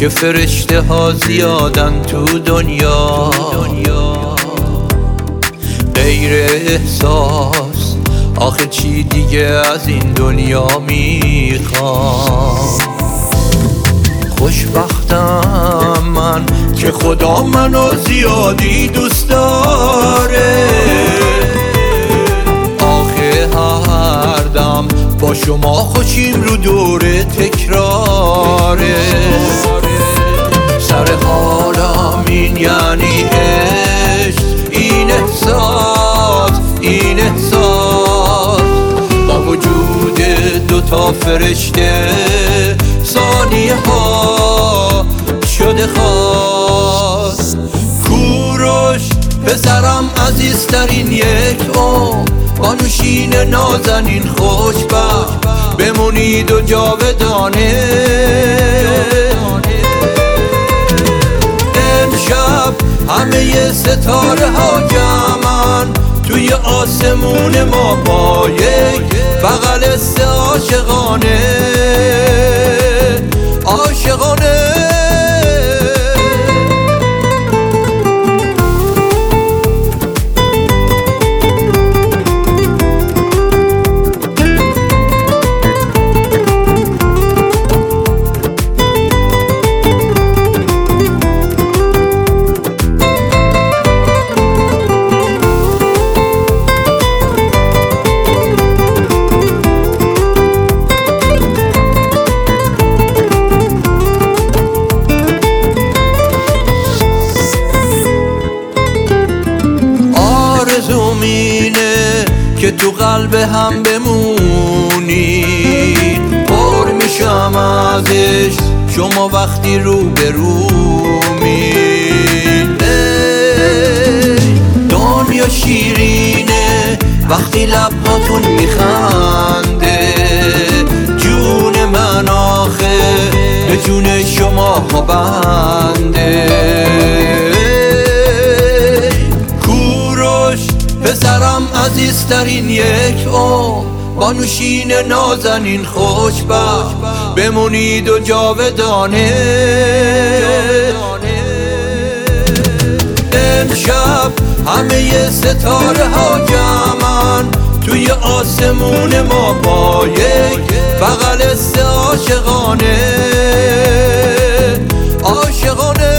که فرشته ها زیادن تو دنیا، غیر احساس آخه چی دیگه از این دنیا میخوام. خوشبختم من که خدا منو زیادی دوست داره، آخه هر دم با شما خوشیم رو دوره تکراره. سر حالم این یعنی عشق، این احساس، این احساس با وجود دوتا فرشته ثانیه ها شده خاص. کوروش پسرم عزیزترین یک بانوشین نازنین خوشبخت بمونید و جاودانه. امشب همه ستاره ها جمعن توی آسمون ما با یک بغل عاشقانه، عاشقانه. آرزومینه که تو قلب هم بمونید، پر میشم ازش شما وقتی رو به رومید. دنیا شیرینه وقتی لباتون میخنده، جون من آخه به جون شما بنده. پسرم عزیزترین یک بانوشین نازنین خوشبخت بمونید و جاودانه. امشب همه ستاره ها جمعن توی آسمون ما با یک بغل عاشقانه، عاشقانه.